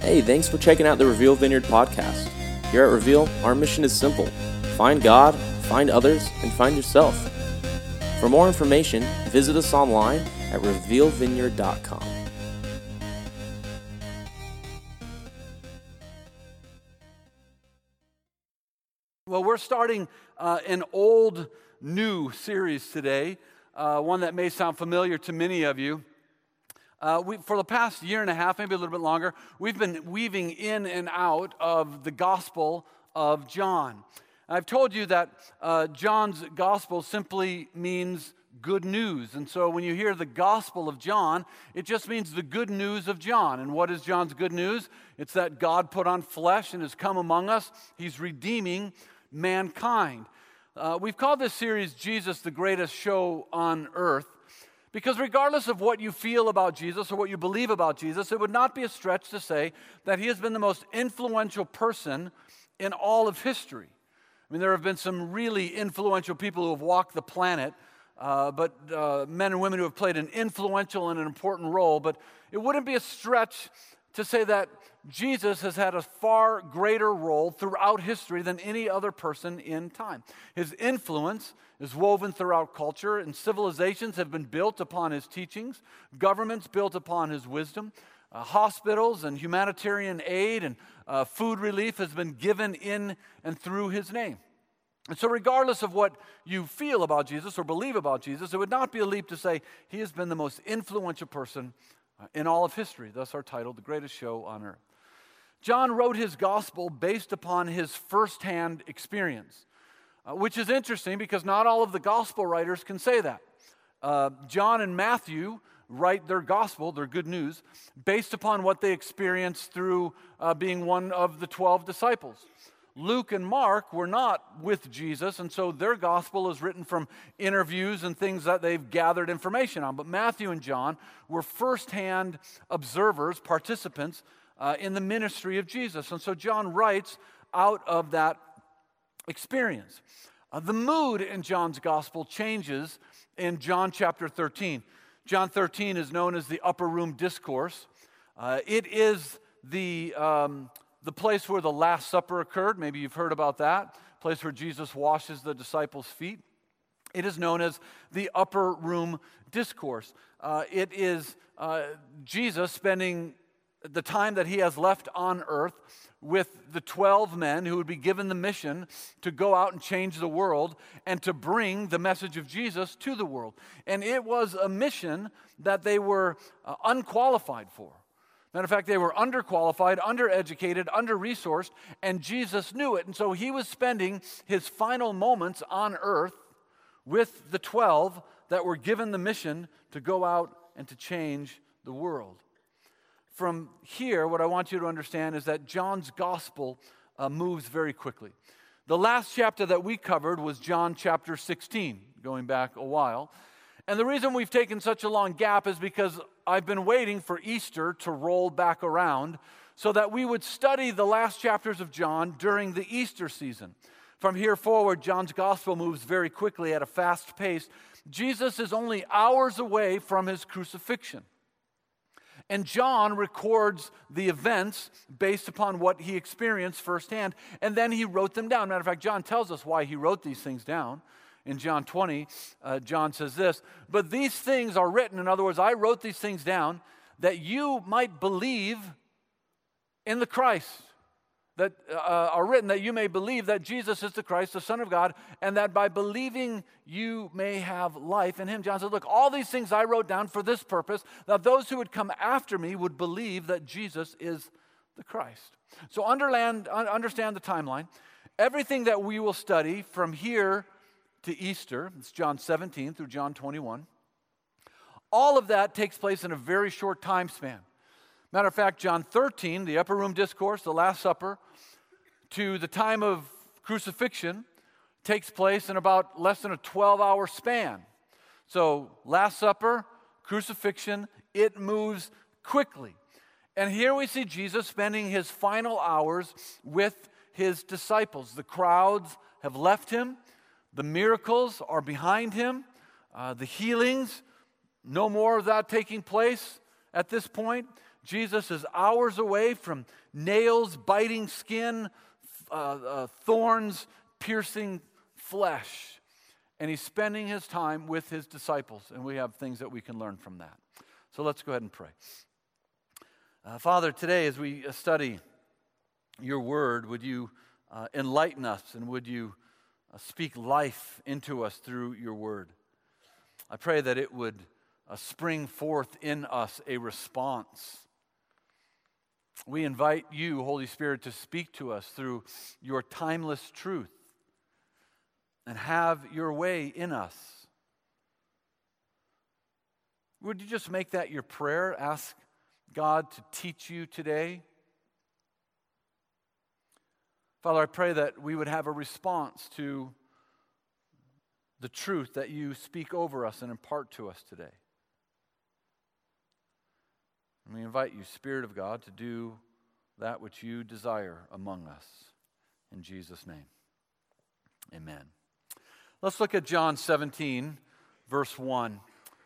Hey, thanks for checking out the Reveal Vineyard podcast. Here at Reveal, our mission is simple. Find God, find others, and find yourself. For more information, visit us online at revealvineyard.com. Well, we're starting an old, new series today, one that may sound familiar to many of you. For the past year and a half, maybe a little bit longer, we've been weaving in and out of the Gospel of John. I've told you that John's Gospel simply means good news. And so when you hear the Gospel of John, it just means the good news of John. And what is John's good news? It's that God put on flesh and has come among us. He's redeeming mankind. We've called this series Jesus, the Greatest Show on Earth, because regardless of what you feel about Jesus or what you believe about Jesus, it would not be a stretch to say that he has been the most influential person in all of history. I mean, there have been some really influential people who have walked the planet, but men and women who have played an influential and an important role, but it wouldn't be a stretch to say that Jesus has had a far greater role throughout history than any other person in time. His influence is woven throughout culture, and civilizations have been built upon his teachings, governments built upon his wisdom, hospitals and humanitarian aid and food relief has been given in and through his name. And so regardless of what you feel about Jesus or believe about Jesus, it would not be a leap to say he has been the most influential person in all of history, thus our title, The Greatest Show on Earth. John wrote his gospel based upon his firsthand experience, which is interesting because not all of the gospel writers can say that. John and Matthew write their gospel, their good news, based upon what they experienced through being one of the 12 disciples. Luke and Mark were not with Jesus, and so their gospel is written from interviews and things that they've gathered information on. But Matthew and John were firsthand observers, participants in the ministry of Jesus. And so John writes out of that experience. The mood in John's gospel changes in John chapter 13. John 13 is known as the Upper Room Discourse. It is the place where the Last Supper occurred. Maybe you've heard about that. Place where Jesus washes the disciples' feet. It is known as the Upper Room Discourse. It is Jesus spending the time that he has left on earth with the 12 men who would be given the mission to go out and change the world and to bring the message of Jesus to the world. And it was a mission that they were unqualified for. Matter of fact, they were underqualified, undereducated, under-resourced, and Jesus knew it. And so he was spending his final moments on earth with the 12 that were given the mission to go out and to change the world. From here, what I want you to understand is that John's gospel moves very quickly. The last chapter that we covered was John chapter 16, going back a while. And the reason we've taken such a long gap is because I've been waiting for Easter to roll back around so that we would study the last chapters of John during the Easter season. From here forward, John's gospel moves very quickly at a fast pace. Jesus is only hours away from his crucifixion. And John records the events based upon what he experienced firsthand, and then he wrote them down. Matter of fact, John tells us why he wrote these things down. In John 20, John says this, "But these things are written," in other words, I wrote these things down, "that you might believe in the Christ." That are written that you may believe that Jesus is the Christ, the Son of God, and that by believing you may have life in him. John said, look, all these things I wrote down for this purpose, that those who would come after me would believe that Jesus is the Christ. So understand the timeline. Everything that we will study from here to Easter, it's John 17 through John 21, all of that takes place in a very short time span. Matter of fact, John 13, the Upper Room Discourse, the Last Supper, to the time of crucifixion, takes place in about less than a 12-hour span. So, Last Supper, crucifixion, it moves quickly. And here we see Jesus spending his final hours with his disciples. The crowds have left him. The miracles are behind him. The healings, no more of that taking place at this point. Jesus is hours away from nails biting skin, thorns piercing flesh. And he's spending his time with his disciples. And we have things that we can learn from that. So let's go ahead and pray. Father, today as we study your word, would you enlighten us and would you speak life into us through your word? I pray that it would spring forth in us a response. We invite you, Holy Spirit, to speak to us through your timeless truth and have your way in us. Would you just make that your prayer? Ask God to teach you today. Father, I pray that we would have a response to the truth that you speak over us and impart to us today. And we invite you, Spirit of God, to do that which you desire among us. In Jesus' name, amen. Let's look at John 17, verse 1.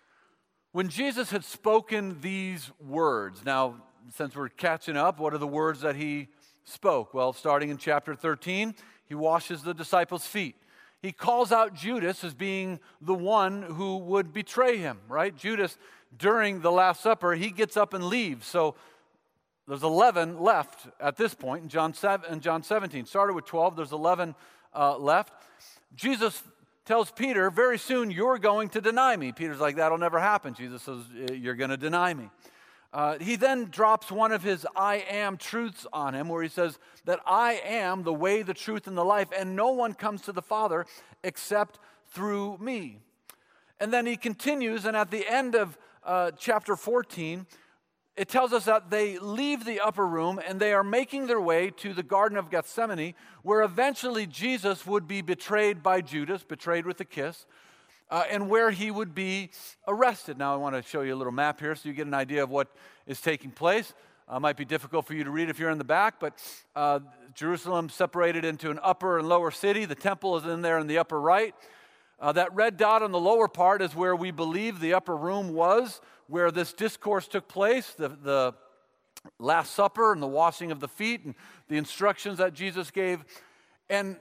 When Jesus had spoken these words, now, since we're catching up, what are the words that he spoke? Well, starting in chapter 13, he washes the disciples' feet. He calls out Judas as being the one who would betray him, right? Judas, during the Last Supper, he gets up and leaves. So there's 11 left at this point in John 17. Started with 12, there's 11 left. Jesus tells Peter, very soon you're going to deny me. Peter's like, that'll never happen. Jesus says, you're going to deny me. He then drops one of his I am truths on him where he says that I am the way, the truth, and the life, and no one comes to the Father except through me. And then he continues, and at the end of chapter 14, it tells us that they leave the upper room and they are making their way to the Garden of Gethsemane, where eventually Jesus would be betrayed by Judas, betrayed with a kiss, and where he would be arrested. Now I want to show you a little map here so you get an idea of what is taking place. It might be difficult for you to read if you're in the back, but Jerusalem separated into an upper and lower city. The temple is in there in the upper right. That red dot on the lower part is where we believe the upper room was, where this discourse took place, the Last Supper and the washing of the feet and the instructions that Jesus gave. And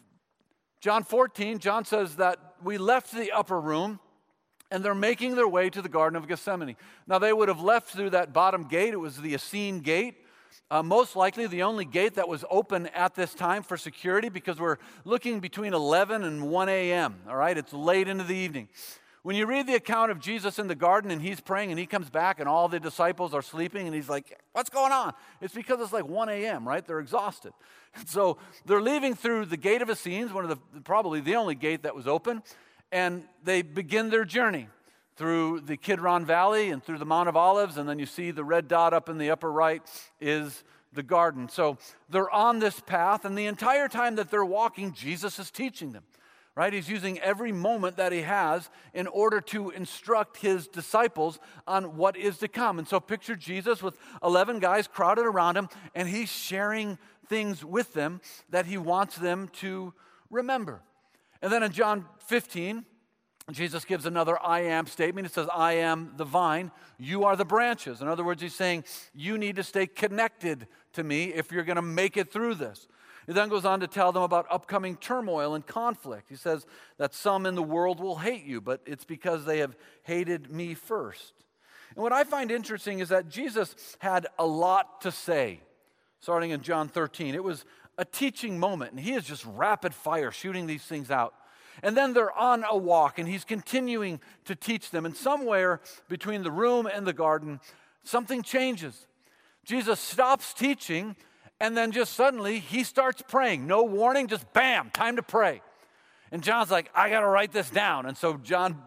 John 14, John says that we left the upper room and they're making their way to the Garden of Gethsemane. Now they would have left through that bottom gate. It was the Essene gate. Most likely the only gate that was open at this time for security, because we're looking between 11 and 1 a.m., all right? It's late into the evening. When you read the account of Jesus in the garden and he's praying and he comes back and all the disciples are sleeping and he's like, what's going on? It's because it's like 1 a.m., right? They're exhausted. And so they're leaving through the gate of Essenes, probably the only gate that was open, and they begin their journey through the Kidron Valley and through the Mount of Olives, and then you see the red dot up in the upper right is the garden. So they're on this path, and the entire time that they're walking, Jesus is teaching them, right? He's using every moment that he has in order to instruct his disciples on what is to come. And so picture Jesus with 11 guys crowded around him, and he's sharing things with them that he wants them to remember. And then in John 15, Jesus gives another I am statement. It says, I am the vine, you are the branches. In other words, he's saying, you need to stay connected to me if you're going to make it through this. He then goes on to tell them about upcoming turmoil and conflict. He says that some in the world will hate you, but it's because they have hated me first. And what I find interesting is that Jesus had a lot to say, starting in John 13. It was a teaching moment, and he is just rapid fire shooting these things out. And then they're on a walk, and he's continuing to teach them. And somewhere between the room and the garden, something changes. Jesus stops teaching, and then just suddenly he starts praying. No warning, just bam, time to pray. And John's like, I got to write this down. And so John,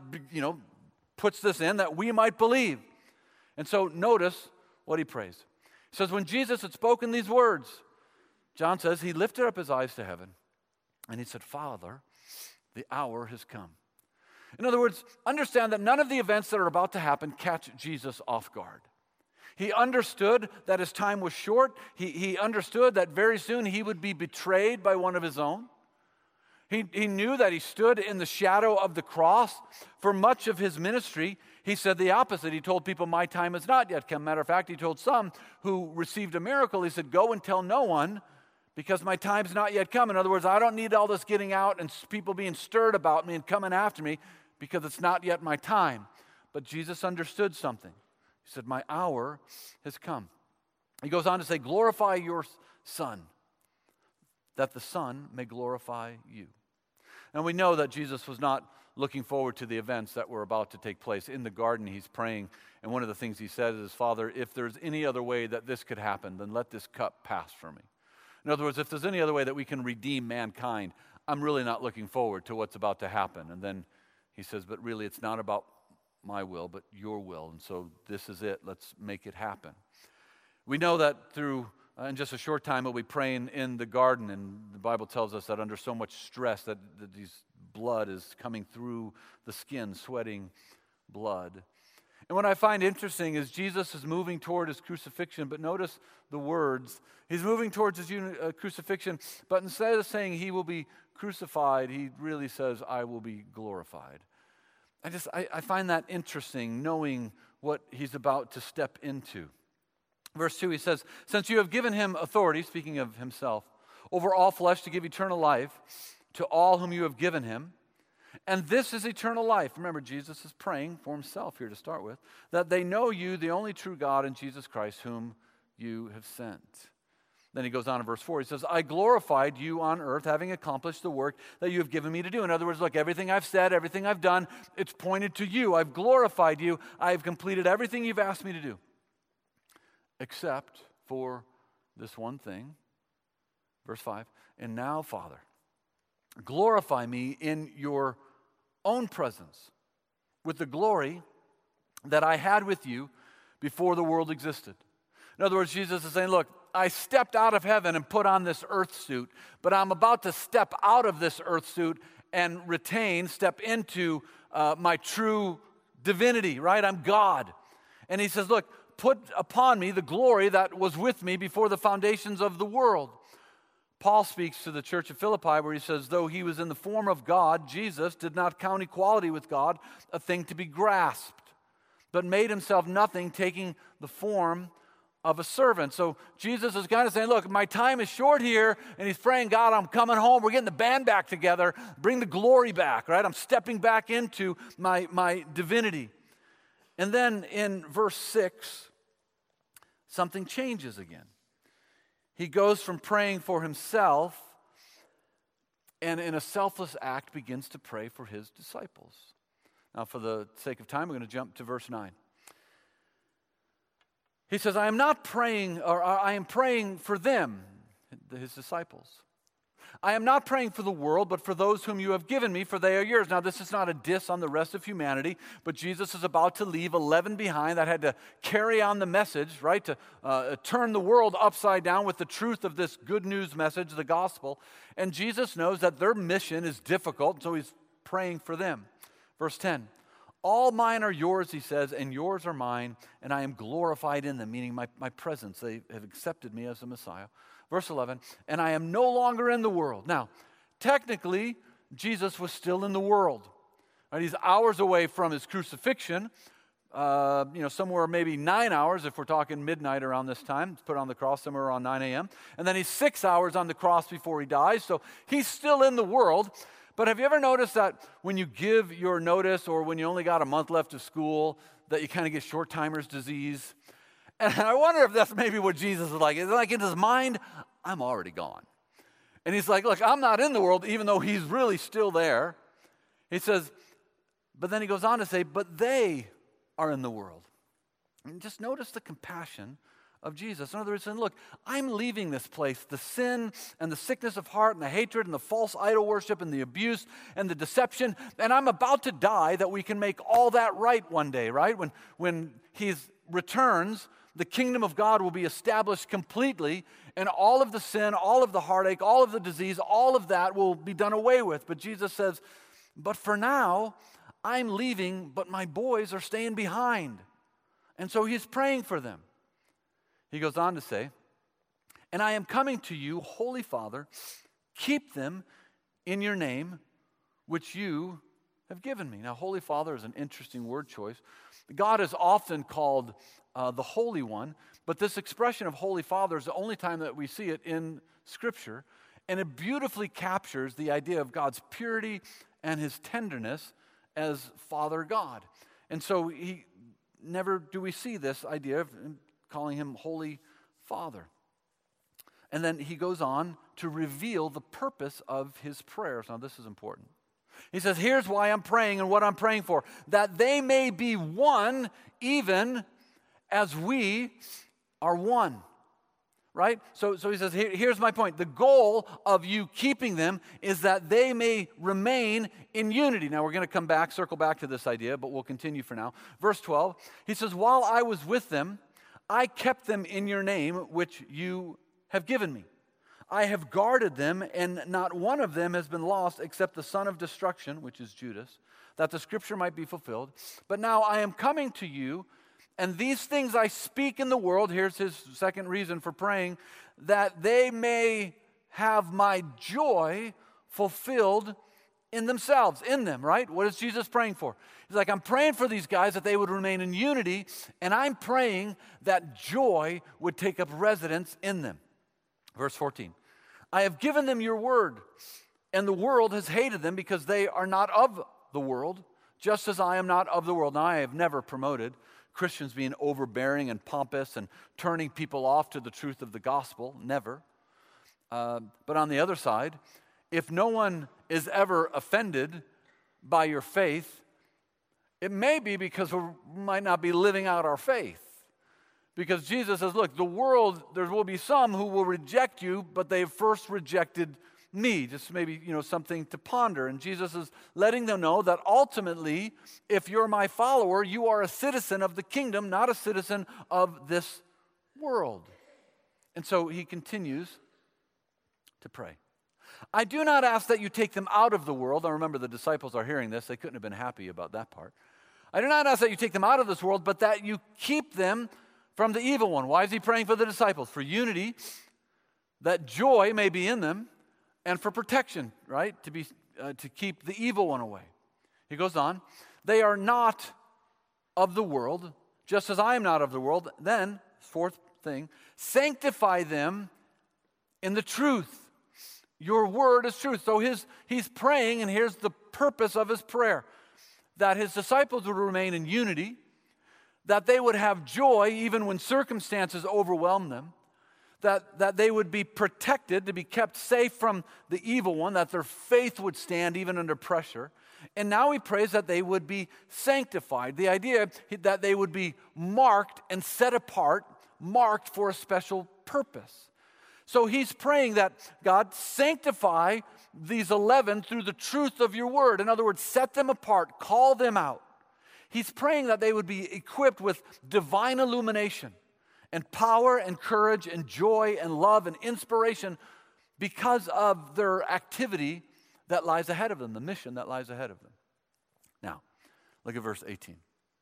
puts this in that we might believe. And so notice what he prays. He says, when Jesus had spoken these words, John says he lifted up his eyes to heaven, and he said, Father, the hour has come. In other words, understand that none of the events that are about to happen catch Jesus off guard. He understood that his time was short. He understood that very soon he would be betrayed by one of his own. He knew that he stood in the shadow of the cross for much of his ministry. He said the opposite. He told people, my time has not yet come. Matter of fact, he told some who received a miracle, he said, go and tell no one because my time's not yet come. In other words, I don't need all this getting out and people being stirred about me and coming after me because it's not yet my time. But Jesus understood something. He said, my hour has come. He goes on to say, glorify your Son, that the Son may glorify you. And we know that Jesus was not looking forward to the events that were about to take place. In the garden, he's praying, and one of the things he says is, Father, if there's any other way that this could happen, then let this cup pass from me. In other words, if there's any other way that we can redeem mankind, I'm really not looking forward to what's about to happen. And then he says, but really it's not about my will, but your will. And so this is it. Let's make it happen. We know that through, in just a short time, we'll be praying in the garden. And the Bible tells us that under so much stress that these blood is coming through the skin, sweating blood. And what I find interesting is Jesus is moving toward his crucifixion, but notice the words. He's moving towards his crucifixion, but instead of saying he will be crucified, he really says, I will be glorified. I find that interesting, knowing what he's about to step into. Verse 2, he says, since you have given him authority, speaking of himself, over all flesh to give eternal life to all whom you have given him, and this is eternal life. Remember, Jesus is praying for himself here to start with, that they know you, the only true God, and Jesus Christ, whom you have sent. Then he goes on in verse 4. He says, I glorified you on earth, having accomplished the work that you have given me to do. In other words, look, everything I've said, everything I've done, it's pointed to you. I've glorified you. I have completed everything you've asked me to do, except for this one thing. Verse 5. And now, Father, glorify me in your own presence with the glory that I had with you before the world existed. In other words, Jesus is saying, look, I stepped out of heaven and put on this earth suit, but I'm about to step out of this earth suit and step into my true divinity, right? I'm God. And he says, look, put upon me the glory that was with me before the foundations of the world. Paul speaks to the church of Philippi where he says, though he was in the form of God, Jesus did not count equality with God a thing to be grasped, but made himself nothing, taking the form of a servant. So Jesus is kind of saying, look, my time is short here, and he's praying, God, I'm coming home. We're getting the band back together. Bring the glory back, right? I'm stepping back into my divinity. And then in verse 6, something changes again. He goes from praying for himself and in a selfless act begins to pray for his disciples. Now, for the sake of time, we're going to jump to verse 9. He says, I am praying for them, his disciples. I am not praying for the world, but for those whom you have given me, for they are yours. Now, this is not a diss on the rest of humanity, but Jesus is about to leave 11 behind that had to carry on the message, right, to turn the world upside down with the truth of this good news message, the gospel. And Jesus knows that their mission is difficult, so he's praying for them. Verse 10, all mine are yours, he says, and yours are mine, and I am glorified in them, meaning my presence. They have accepted me as the Messiah. Verse 11, and I am no longer in the world. Now, technically, Jesus was still in the world. Right? He's hours away from his crucifixion, somewhere maybe 9 hours, if we're talking midnight around this time. He's put on the cross somewhere around 9 a.m. And then he's 6 hours on the cross before he dies, so he's still in the world. But have you ever noticed that when you give your notice or when you only got a month left of school, that you kind of get short-timer's disease? And I wonder if that's maybe what Jesus is like. It's like in his mind, I'm already gone. And he's like, look, I'm not in the world, even though he's really still there. He says, but then he goes on to say, but they are in the world. And just notice the compassion of Jesus. In other words, saying, look, I'm leaving this place. The sin and the sickness of heart and the hatred and the false idol worship and the abuse and the deception, and I'm about to die that we can make all that right one day, right? When he returns, the kingdom of God will be established completely, and all of the sin, all of the heartache, all of the disease, all of that will be done away with. But Jesus says, but for now, I'm leaving, but my boys are staying behind. And so he's praying for them. He goes on to say, and I am coming to you, Holy Father, keep them in your name, which you have given me. Now, Holy Father is an interesting word choice. God is often called the Holy One, but this expression of Holy Father is the only time that we see it in Scripture, and it beautifully captures the idea of God's purity and his tenderness as Father God. And so never do we see this idea of calling him Holy Father. And then he goes on to reveal the purpose of his prayers. Now, this is important. He says, here's why I'm praying and what I'm praying for, that they may be one even as we are one. Right? So he says, here's my point. The goal of you keeping them is that they may remain in unity. Now, we're going to come back, circle back to this idea, but we'll continue for now. Verse 12, he says, while I was with them, I kept them in your name, which you have given me. I have guarded them, and not one of them has been lost except the son of destruction, which is Judas, that the scripture might be fulfilled. But now I am coming to you, and these things I speak in the world, here's his second reason for praying, that they may have my joy fulfilled in themselves, in them, right? What is Jesus praying for? He's like, I'm praying for these guys that they would remain in unity, and I'm praying that joy would take up residence in them. Verse 14, I have given them your word, and the world has hated them because they are not of the world, just as I am not of the world. Now, I have never promoted Christians being overbearing and pompous and turning people off to the truth of the gospel, never. But on the other side, if no one is ever offended by your faith, it may be because we might not be living out our faith. Because Jesus says, look, the world, there will be some who will reject you, but they have first rejected me. Just maybe, something to ponder. And Jesus is letting them know that ultimately, if you're my follower, you are a citizen of the kingdom, not a citizen of this world. And so he continues to pray. I do not ask that you take them out of the world. Now remember, the disciples are hearing this. They couldn't have been happy about that part. I do not ask that you take them out of this world, but that you keep them from the evil one. Why is he praying for the disciples? For unity, that joy may be in them, and for protection, right? To keep the evil one away. He goes on, they are not of the world, just as I am not of the world. Then, fourth thing, sanctify them in the truth. Your word is truth. So he's praying, and here's the purpose of his prayer, that his disciples would remain in unity, that they would have joy even when circumstances overwhelm them, that they would be protected, to be kept safe from the evil one, that their faith would stand even under pressure. And now he prays that they would be sanctified. The idea that they would be marked and set apart, marked for a special purpose. So he's praying that God sanctify these 11 through the truth of your word. In other words, set them apart, call them out. He's praying that they would be equipped with divine illumination and power and courage and joy and love and inspiration because of their activity that lies ahead of them, the mission that lies ahead of them. Now, look at verse 18.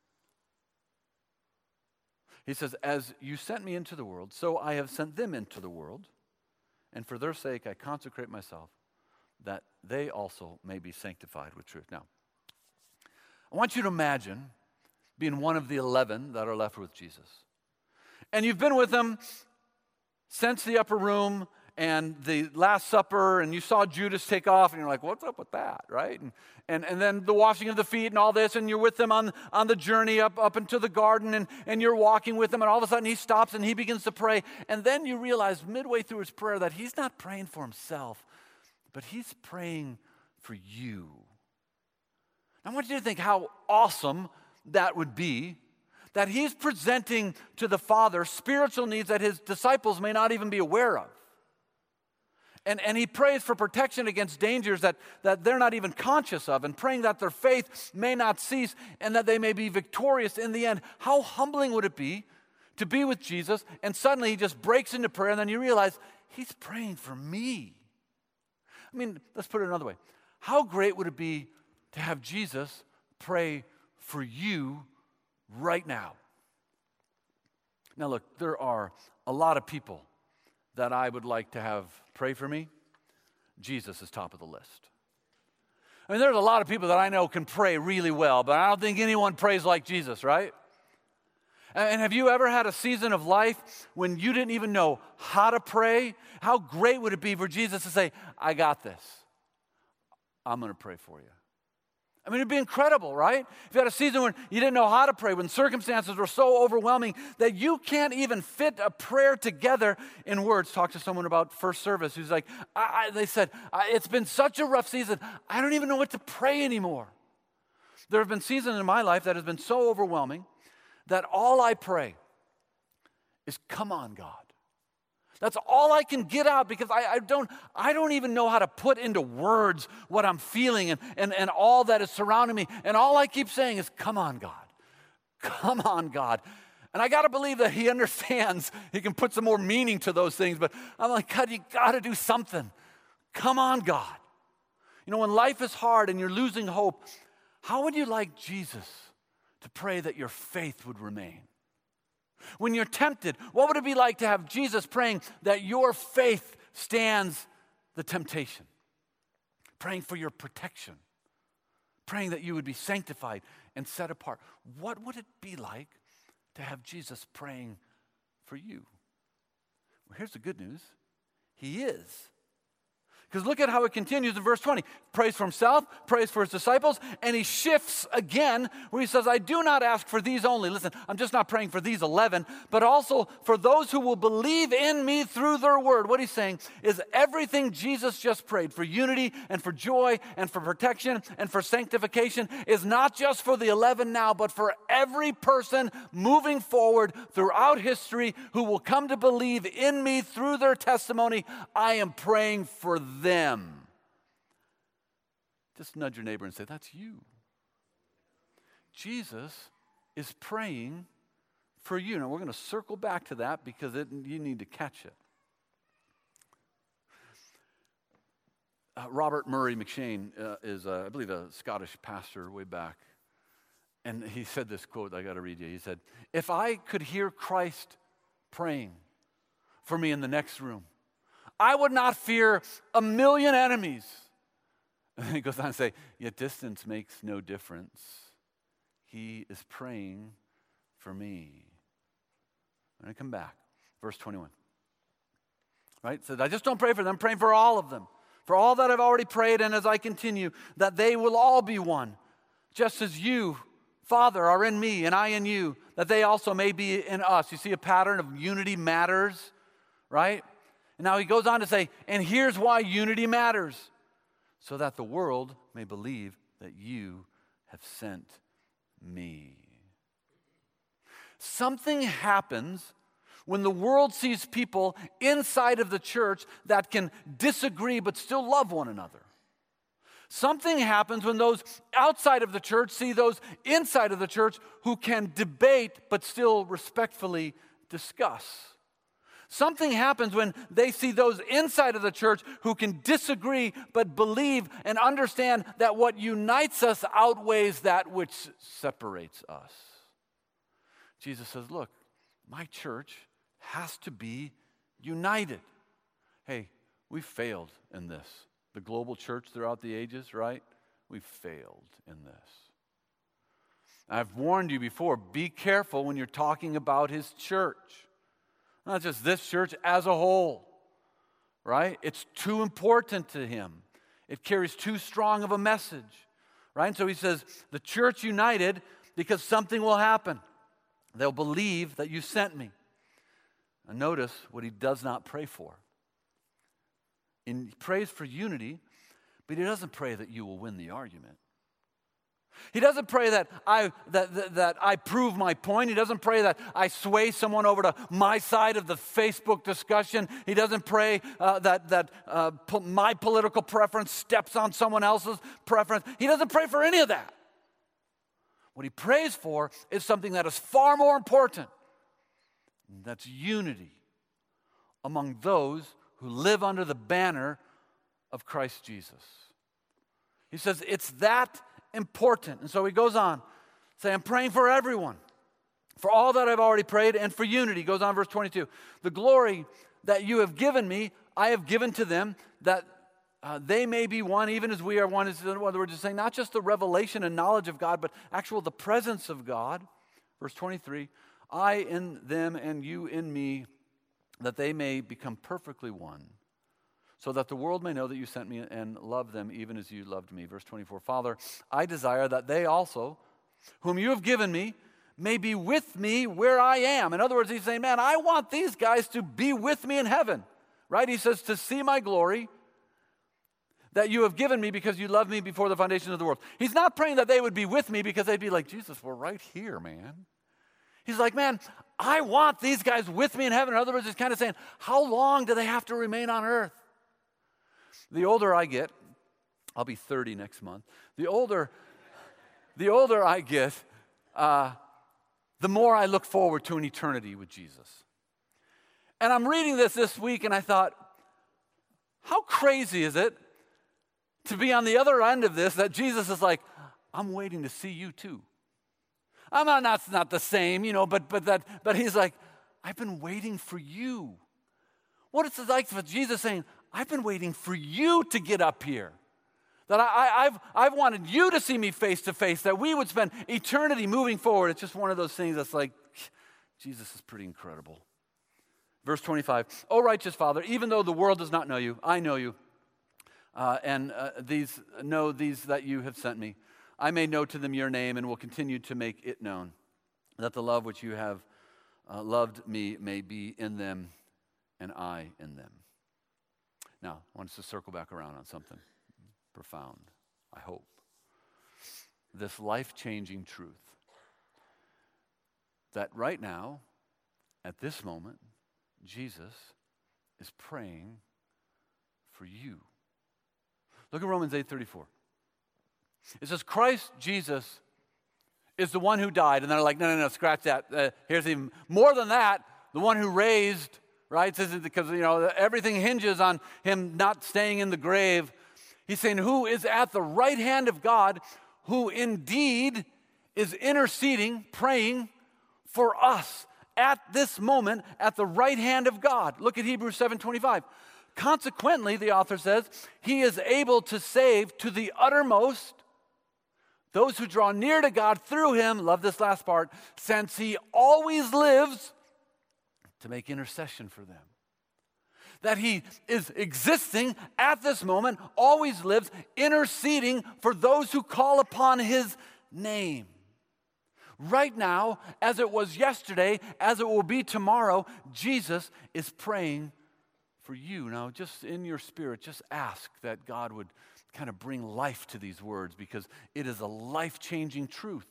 He says, as you sent me into the world, so I have sent them into the world, and for their sake I consecrate myself, that they also may be sanctified with truth. Now, I want you to imagine being one of the 11 that are left with Jesus. And you've been with him since the upper room and the Last Supper, and you saw Judas take off, and you're like, what's up with that, right? And then the washing of the feet and all this, and you're with them on the journey up into the garden, and you're walking with him, and all of a sudden he stops and he begins to pray. And then you realize midway through his prayer that he's not praying for himself, but he's praying for you. I want you to think how awesome that would be, that he's presenting to the Father spiritual needs that his disciples may not even be aware of. And he prays for protection against dangers that they're not even conscious of, and praying that their faith may not cease and that they may be victorious in the end. How humbling would it be to be with Jesus and suddenly he just breaks into prayer, and then you realize he's praying for me. I mean, let's put it another way. How great would it be to have Jesus pray for you right now? Now look, there are a lot of people that I would like to have pray for me. Jesus is top of the list. I mean, there's a lot of people that I know can pray really well, but I don't think anyone prays like Jesus, right? And have you ever had a season of life when you didn't even know how to pray? How great would it be for Jesus to say, I got this. I'm going to pray for you. I mean, it'd be incredible, right? If you had a season when you didn't know how to pray, when circumstances were so overwhelming that you can't even fit a prayer together in words. Talk to someone about first service who's like, they said, it's been such a rough season, I don't even know what to pray anymore. There have been seasons in my life that has been so overwhelming that all I pray is, come on, God. That's all I can get out because I don't even know how to put into words what I'm feeling and all that is surrounding me. And all I keep saying is, come on, God. Come on, God. And I got to believe that he understands. He can put some more meaning to those things. But I'm like, God, you got to do something. Come on, God. You know, when life is hard and you're losing hope, how would you like Jesus to pray that your faith would remain? When you're tempted, what would it be like to have Jesus praying that your faith stands the temptation? Praying for your protection. Praying that you would be sanctified and set apart. What would it be like to have Jesus praying for you? Well, here's the good news. He is. Because look at how it continues in verse 20. Prays for himself, prays for his disciples, and he shifts again where he says, I do not ask for these only. Listen, I'm just not praying for these 11, but also for those who will believe in me through their word. What he's saying is everything Jesus just prayed for unity and for joy and for protection and for sanctification is not just for the 11 now, but for every person moving forward throughout history who will come to believe in me through their testimony. I am praying for them. Just nudge your neighbor and say, that's you. Jesus is praying for you. Now, we're going to circle back to that because you need to catch it. Robert Murray McShane is, I believe, a Scottish pastor way back. And he said this quote I got to read you. He said, if I could hear Christ praying for me in the next room, I would not fear a million enemies. And then he goes on to say, yet distance makes no difference. He is praying for me. I'm going to come back. Verse 21. Right? So I just don't pray for them. I'm praying for all of them. For all that I've already prayed, and as I continue, that they will all be one. Just as you, Father, are in me and I in you, that they also may be in us. You see a pattern of unity matters, right? And now he goes on to say, and here's why unity matters. So that the world may believe that you have sent me. Something happens when the world sees people inside of the church that can disagree but still love one another. Something happens when those outside of the church see those inside of the church who can debate but still respectfully discuss. Something happens when they see those inside of the church who can disagree but believe and understand that what unites us outweighs that which separates us. Jesus says, look, my church has to be united. Hey, we failed in this. The global church throughout the ages, right? We've failed in this. I've warned you before, be careful when you're talking about his church. Not just this church as a whole, right? It's too important to him. It carries too strong of a message, right? And so he says, the church united because something will happen. They'll believe that you sent me. And notice what he does not pray for. He prays for unity, but he doesn't pray that you will win the argument. He doesn't pray that I prove my point. He doesn't pray that I sway someone over to my side of the Facebook discussion. He doesn't pray that my political preference steps on someone else's preference. He doesn't pray for any of that. What he prays for is something that is far more important. That's unity among those who live under the banner of Christ Jesus. He says it's that important. And so he goes on, say, I'm praying for everyone, for all that I've already prayed, and for unity. He goes on, verse 22. The glory that you have given me, I have given to them, that they may be one, even as we are one. In other words, he's saying not just the revelation and knowledge of God, but the presence of God. Verse 23, I in them and you in me, that they may become perfectly one, so that the world may know that you sent me and love them even as you loved me. Verse 24, Father, I desire that they also, whom you have given me, may be with me where I am. In other words, he's saying, man, I want these guys to be with me in heaven, right? He says, to see my glory that you have given me because you loved me before the foundation of the world. He's not praying that they would be with me because they'd be like, Jesus, we're right here, man. He's like, man, I want these guys with me in heaven. In other words, he's kind of saying, how long do they have to remain on earth? The older I get, I'll be 30 next month. The older I get, the more I look forward to an eternity with Jesus. And I'm reading this week, and I thought, how crazy is it to be on the other end of this, that Jesus is like, I'm waiting to see you too. I'm not the same, but he's like, I've been waiting for you. What is it like for Jesus saying, I've been waiting for you to get up here. That I've wanted you to see me face to face, that we would spend eternity moving forward. It's just one of those things that's like, Jesus is pretty incredible. Verse 25, O righteous Father, even though the world does not know you, I know you, and these that you have sent me. I may know to them your name and will continue to make it known, that the love which you have loved me may be in them and I in them. Now, I want us to circle back around on something profound, I hope. This life-changing truth that right now, at this moment, Jesus is praying for you. Look at Romans 8:34. It says, Christ Jesus is the one who died. And they're like, no, scratch that. Here's even more than that, the one who raised, right? It says because, everything hinges on him not staying in the grave. He's saying, who is at the right hand of God, who indeed is interceding, praying for us at this moment at the right hand of God. Look at Hebrews 7:25. Consequently, the author says, he is able to save to the uttermost those who draw near to God through him, love this last part, since he always lives to make intercession for them. That he is existing at this moment, always lives, interceding for those who call upon his name. Right now, as it was yesterday, as it will be tomorrow, Jesus is praying for you. Now, just in your spirit, just ask that God would kind of bring life to these words, because it is a life-changing truth.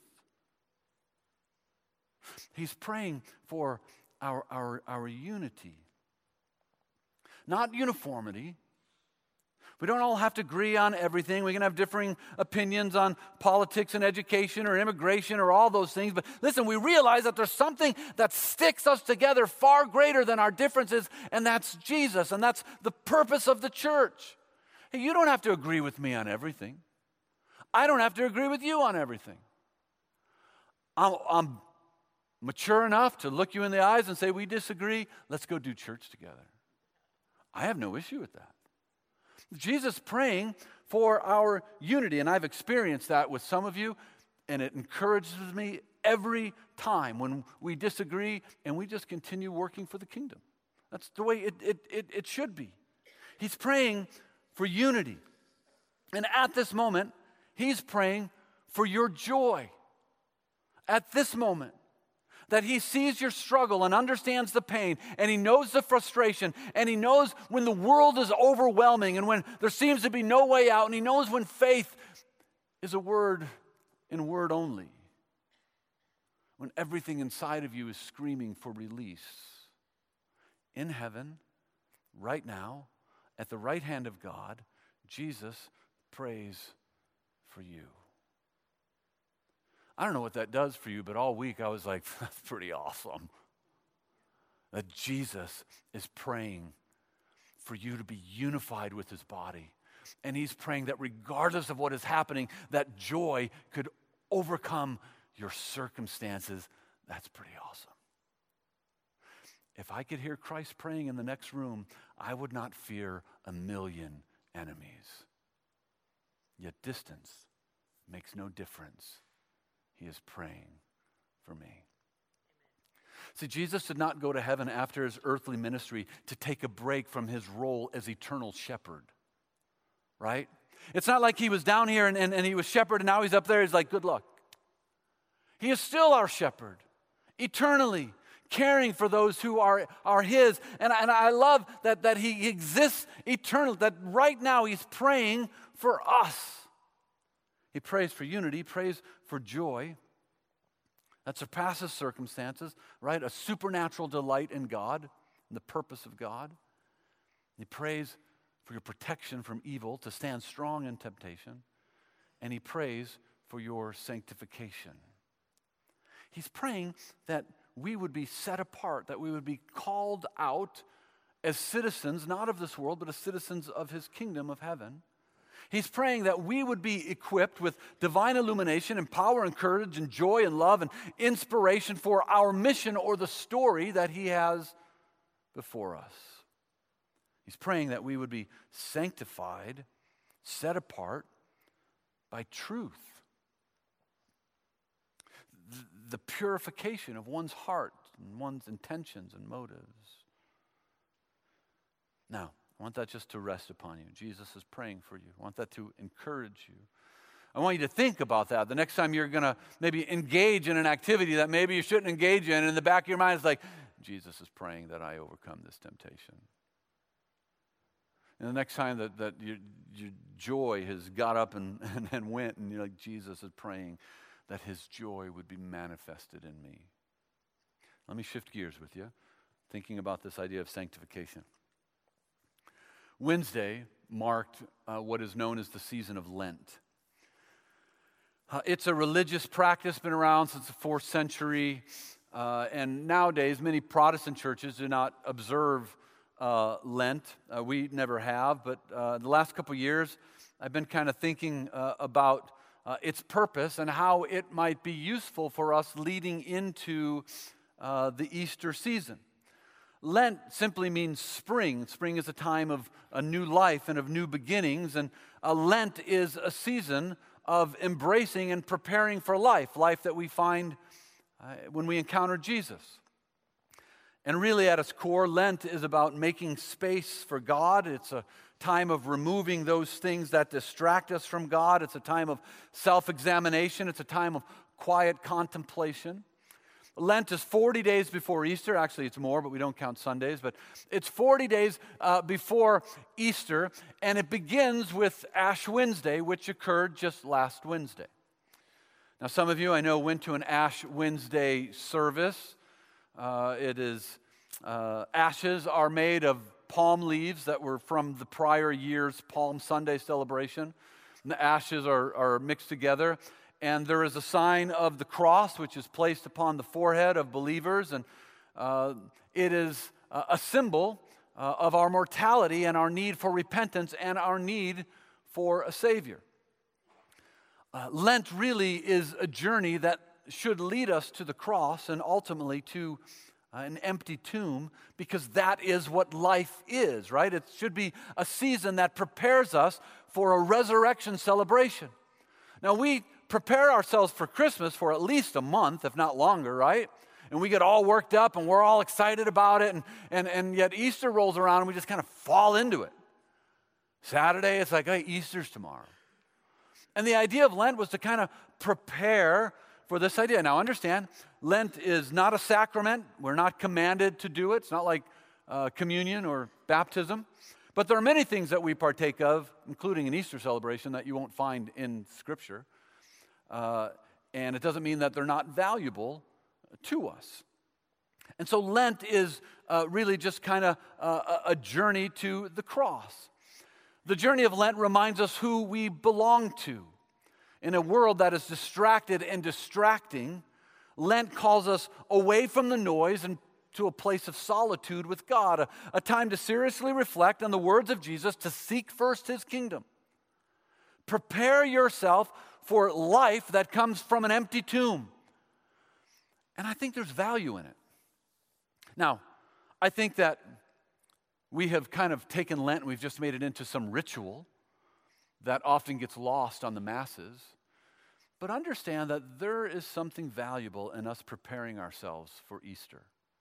He's praying for our unity, not uniformity. We don't all have to agree on everything. We can have differing opinions on politics and education or immigration or all those things. But listen, we realize that there's something that sticks us together far greater than our differences, and that's Jesus, and that's the purpose of the church. Hey, you don't have to agree with me on everything. I don't have to agree with you on everything. I'm mature enough to look you in the eyes and say, we disagree. Let's go do church together. I have no issue with that. Jesus praying for our unity, and I've experienced that with some of you, and it encourages me every time when we disagree and we just continue working for the kingdom. That's the way it should be. He's praying for unity. And at this moment, he's praying for your joy. At this moment, that he sees your struggle and understands the pain, and he knows the frustration, and he knows when the world is overwhelming and when there seems to be no way out, and he knows when faith is a word and word only, when everything inside of you is screaming for release. In heaven, right now, at the right hand of God, Jesus prays for you. I don't know what that does for you, but all week I was like, that's pretty awesome. That Jesus is praying for you to be unified with his body. And he's praying that regardless of what is happening, that joy could overcome your circumstances. That's pretty awesome. If I could hear Christ praying in the next room, I would not fear a million enemies. Yet distance makes no difference. He is praying for me. See, Jesus did not go to heaven after his earthly ministry to take a break from his role as eternal shepherd, right? It's not like he was down here and he was shepherd and now he's up there. He's like, good luck. He is still our shepherd, eternally caring for those who are his. And I love that he exists eternally, that right now he's praying for us. He prays for unity, he prays for joy that surpasses circumstances, right? A supernatural delight in God and the purpose of God. He prays for your protection from evil, to stand strong in temptation. And he prays for your sanctification. He's praying that we would be set apart, that we would be called out as citizens, not of this world, but as citizens of his kingdom of heaven. He's praying that we would be equipped with divine illumination and power and courage and joy and love and inspiration for our mission or the story that he has before us. He's praying that we would be sanctified, set apart by truth. The purification of one's heart and one's intentions and motives. Now, I want that just to rest upon you. Jesus is praying for you. I want that to encourage you. I want you to think about that. The next time you're going to maybe engage in an activity that maybe you shouldn't engage in, and in the back of your mind is like, Jesus is praying that I overcome this temptation. And the next time that your joy has got up and went, and you're like, Jesus is praying that his joy would be manifested in me. Let me shift gears with you, thinking about this idea of sanctification. Wednesday marked what is known as the season of Lent. It's a religious practice, been around since the 4th century, and nowadays many Protestant churches do not observe Lent. We never have, but the last couple years I've been kind of thinking about its purpose and how it might be useful for us leading into the Easter season. Lent simply means spring. Spring is a time of a new life and of new beginnings, and Lent is a season of embracing and preparing for life that we find when we encounter Jesus. And really at its core, Lent is about making space for God. It's a time of removing those things that distract us from God. It's a time of self-examination. It's a time of quiet contemplation. Lent is 40 days before Easter. Actually, it's more, but we don't count Sundays. But it's 40 days before Easter, and it begins with Ash Wednesday, which occurred just last Wednesday. Now, some of you, I know, went to an Ash Wednesday service. Ashes are made of palm leaves that were from the prior year's Palm Sunday celebration. And the ashes are mixed together. And there is a sign of the cross, which is placed upon the forehead of believers. And it is a symbol of our mortality and our need for repentance and our need for a Savior. Lent really is a journey that should lead us to the cross and ultimately to an empty tomb, because that is what life is, right? It should be a season that prepares us for a resurrection celebration. Now, we prepare ourselves for Christmas for at least a month, if not longer, right? And we get all worked up and we're all excited about it, and yet Easter rolls around and we just kind of fall into it. Saturday, it's like, hey, Easter's tomorrow. And the idea of Lent was to kind of prepare for this idea. Now, understand, Lent is not a sacrament. We're not commanded to do it. It's not like communion or baptism. But there are many things that we partake of, including an Easter celebration, that you won't find in Scripture. And it doesn't mean that they're not valuable to us. And so Lent is really just kind of a journey to the cross. The journey of Lent reminds us who we belong to. In a world that is distracted and distracting, Lent calls us away from the noise and to a place of solitude with God, a time to seriously reflect on the words of Jesus, to seek first his kingdom. Prepare yourself for life that comes from an empty tomb. And I think there's value in it. Now, I think that we have kind of taken Lent and we've just made it into some ritual that often gets lost on the masses. But understand that there is something valuable in us preparing ourselves for Easter.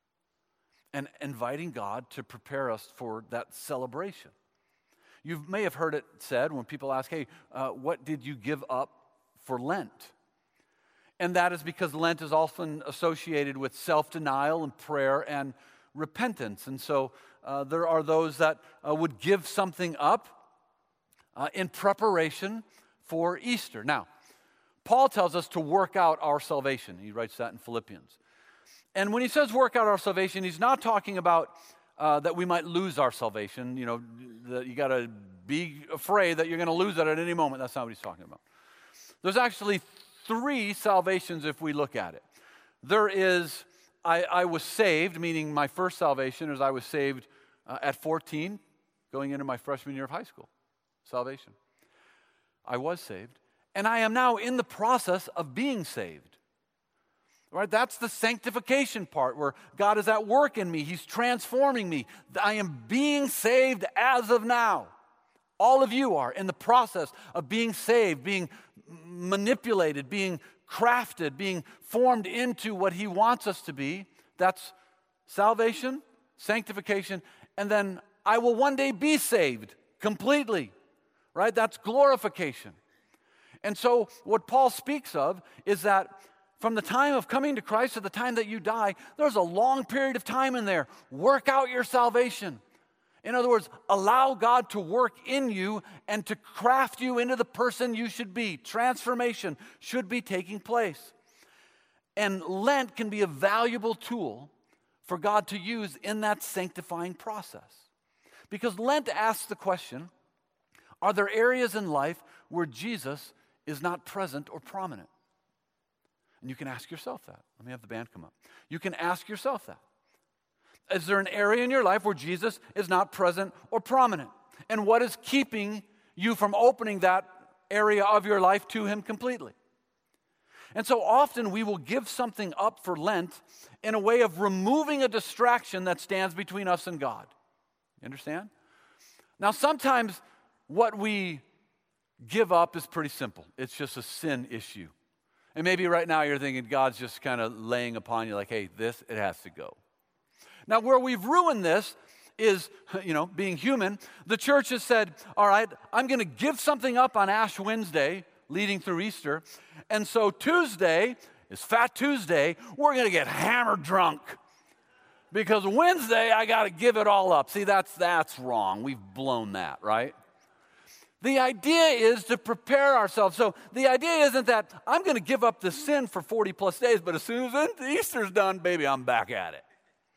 and inviting God to prepare us for that celebration. You may have heard it said when people ask, hey, what did you give up for Lent? And that is because Lent is often associated with self-denial and prayer and repentance. And so there are those that would give something up in preparation for Easter. Now, Paul tells us to work out our salvation. He writes that in Philippians. And when he says work out our salvation, he's not talking about that we might lose our salvation. You know, that you got to be afraid that you're going to lose it at any moment. That's not what he's talking about. There's actually 3 salvations if we look at it. There is, I was saved, meaning my first salvation is I was saved at 14, going into my freshman year of high school. Salvation. I was saved. And I am now in the process of being saved. Right? That's the sanctification part where God is at work in me. He's transforming me. I am being saved as of now. All of you are in the process of being saved, being manipulated, being crafted, being formed into what He wants us to be. That's salvation, sanctification, and then I will one day be saved completely. Right? That's glorification. And so what Paul speaks of is that from the time of coming to Christ to the time that you die, there's a long period of time in there. Work out your salvation. In other words, allow God to work in you and to craft you into the person you should be. Transformation should be taking place. And Lent can be a valuable tool for God to use in that sanctifying process. Because Lent asks the question, are there areas in life where Jesus is not present or prominent? And you can ask yourself that. Let me have the band come up. You can ask yourself that. Is there an area in your life where Jesus is not present or prominent? And what is keeping you from opening that area of your life to Him completely? And so often we will give something up for Lent in a way of removing a distraction that stands between us and God. You understand? Now sometimes what we give up is pretty simple. It's just a sin issue. And maybe right now you're thinking God's just kind of laying upon you like, hey, it has to go. Now, where we've ruined this is, being human. The church has said, all right, I'm going to give something up on Ash Wednesday, leading through Easter. And so Tuesday is Fat Tuesday. We're going to get hammered drunk. Because Wednesday, I got to give it all up. See, that's wrong. We've blown that, right? The idea is to prepare ourselves. So the idea isn't that I'm going to give up the sin for 40 plus days, but as soon as Easter's done, baby, I'm back at it.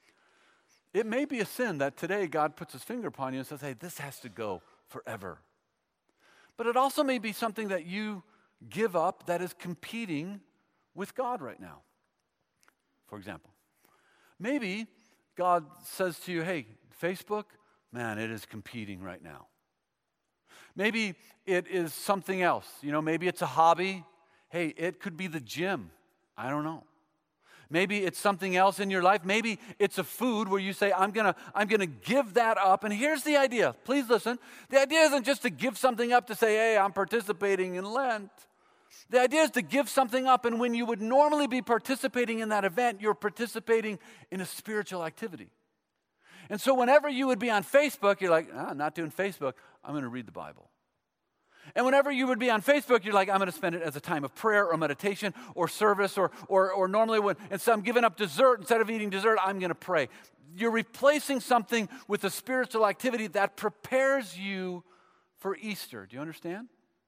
It may be a sin that today God puts His finger upon you and says, hey, this has to go forever. But it also may be something that you give up that is competing with God right now. For example, maybe God says to you, hey, Facebook, man, it is competing right now. Maybe it is something else. Maybe it's a hobby. Hey, it could be the gym. I don't know. Maybe it's something else in your life. Maybe it's a food where you say, I'm gonna give that up. And here's the idea. Please listen. The idea isn't just to give something up to say, hey, I'm participating in Lent. The idea is to give something up, and when you would normally be participating in that event, you're participating in a spiritual activity. And so whenever you would be on Facebook, you're like, I'm not doing Facebook. I'm going to read the Bible. And whenever you would be on Facebook, you're like, I'm going to spend it as a time of prayer or meditation or service or normally so I'm giving up dessert. Instead of eating dessert, I'm going to pray. You're replacing something with a spiritual activity that prepares you for Easter. Do you understand?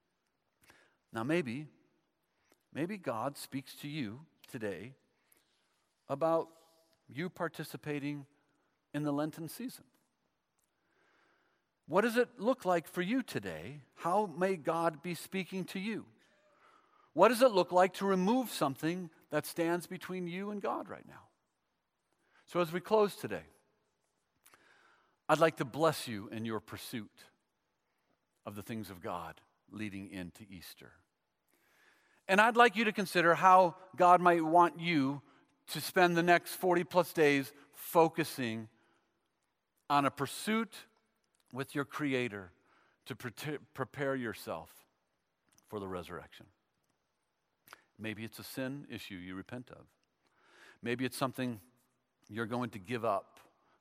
Now maybe God speaks to you today about you participating in the Lenten season. What does it look like for you today? How may God be speaking to you? What does it look like to remove something that stands between you and God right now? So as we close today, I'd like to bless you in your pursuit of the things of God leading into Easter. And I'd like you to consider how God might want you to spend the next 40 plus days focusing on a pursuit with your Creator to prepare yourself for the resurrection. Maybe it's a sin issue you repent of. Maybe it's something you're going to give up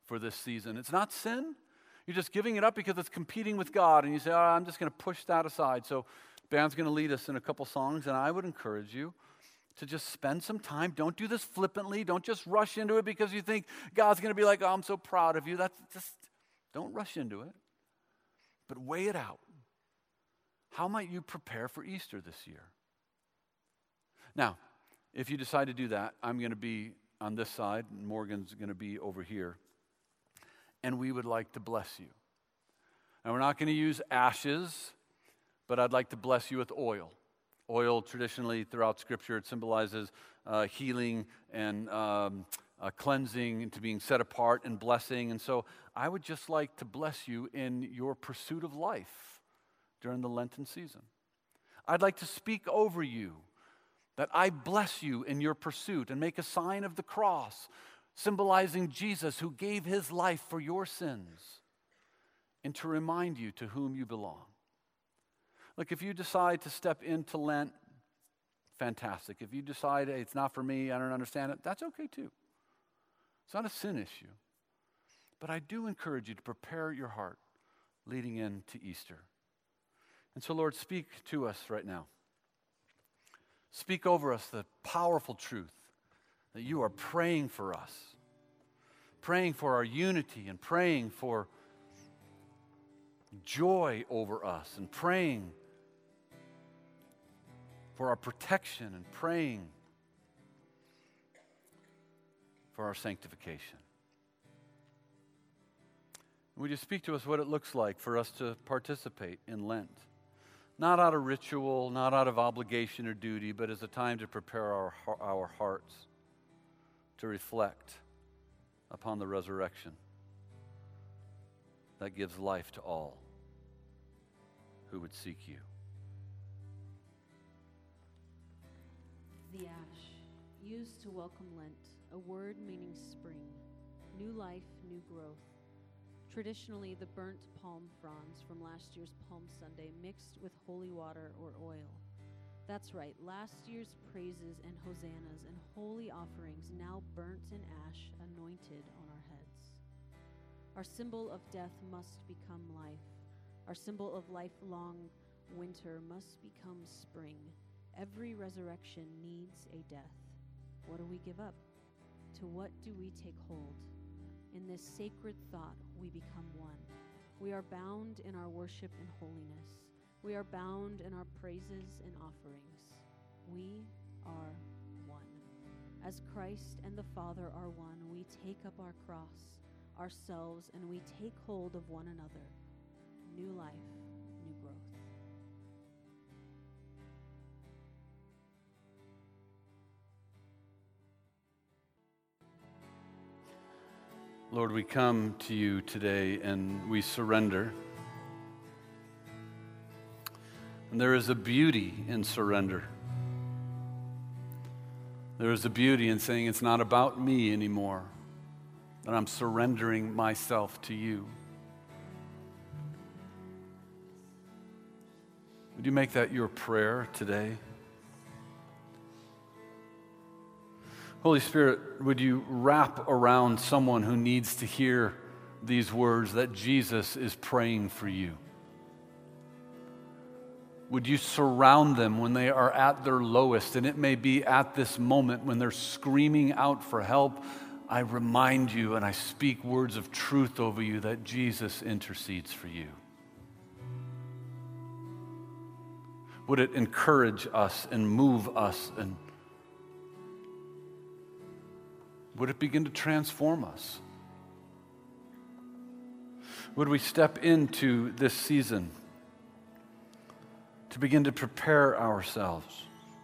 for this season. It's not sin. You're just giving it up because it's competing with God, and you say, oh, I'm just going to push that aside. So band's going to lead us in a couple songs, and I would encourage you to just spend some time. Don't do this flippantly. Don't just rush into it because you think God's going to be like, oh, I'm so proud of you. That's just, don't rush into it. But weigh it out. How might you prepare for Easter this year? Now, if you decide to do that, I'm going to be on this side, and Morgan's going to be over here. And we would like to bless you. And we're not going to use ashes, but I'd like to bless you with oil. Oil, traditionally throughout Scripture, it symbolizes healing and cleansing, and to being set apart and blessing. And so I would just like to bless you in your pursuit of life during the Lenten season. I'd like to speak over you that I bless you in your pursuit and make a sign of the cross, symbolizing Jesus who gave his life for your sins, and to remind you to whom you belong. Look, if you decide to step into Lent, fantastic. If you decide, hey, it's not for me, I don't understand it, that's okay too. It's not a sin issue. But I do encourage you to prepare your heart leading into Easter. And so, Lord, speak to us right now. Speak over us the powerful truth that you are praying for us, praying for our unity, and praying for joy over us, and praying for our protection, and praying for our sanctification. Would you speak to us what it looks like for us to participate in Lent? Not out of ritual, not out of obligation or duty, but as a time to prepare our hearts to reflect upon the resurrection that gives life to all who would seek you. The ash, used to welcome Lent, a word meaning spring, new life, new growth. Traditionally, the burnt palm fronds from last year's Palm Sunday mixed with holy water or oil. That's right, last year's praises and hosannas and holy offerings now burnt in ash, anointed on our heads. Our symbol of death must become life. Our symbol of lifelong winter must become spring. Every resurrection needs a death. What do we give up? To what do we take hold? In this sacred thought, we become one. We are bound in our worship and holiness. We are bound in our praises and offerings. We are one. As Christ and the Father are one, we take up our cross, ourselves, and we take hold of one another. New life, new growth. Lord, we come to you today and we surrender. And there is a beauty in surrender. There is a beauty in saying it's not about me anymore, that I'm surrendering myself to you. Would you make that your prayer today? Holy Spirit, would you wrap around someone who needs to hear these words that Jesus is praying for you? Would you surround them when they are at their lowest? And it may be at this moment when they're screaming out for help. I remind you and I speak words of truth over you that Jesus intercedes for you. Would it encourage us and move us, and would it begin to transform us? Would we step into this season to begin to prepare ourselves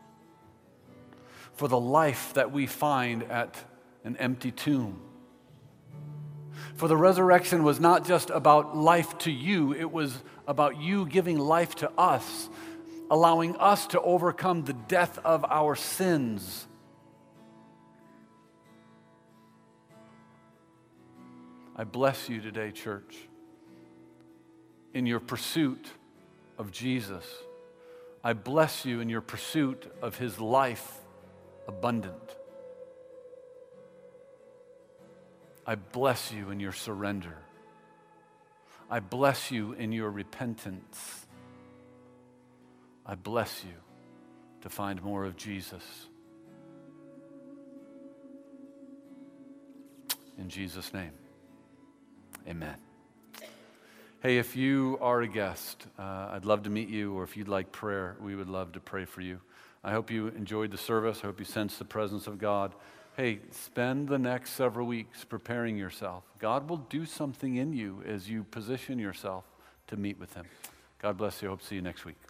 for the life that we find at an empty tomb? For the resurrection was not just about life to you, it was about you giving life to us, allowing us to overcome the death of our sins. I bless you today, church, in your pursuit of Jesus. I bless you in your pursuit of his life abundant. I bless you in your surrender. I bless you in your repentance. I bless you to find more of Jesus. In Jesus' name, amen. Hey, if you are a guest, I'd love to meet you, or if you'd like prayer, we would love to pray for you. I hope you enjoyed the service. I hope you sense the presence of God. Hey, spend the next several weeks preparing yourself. God will do something in you as you position yourself to meet with Him. God bless you. I hope to see you next week.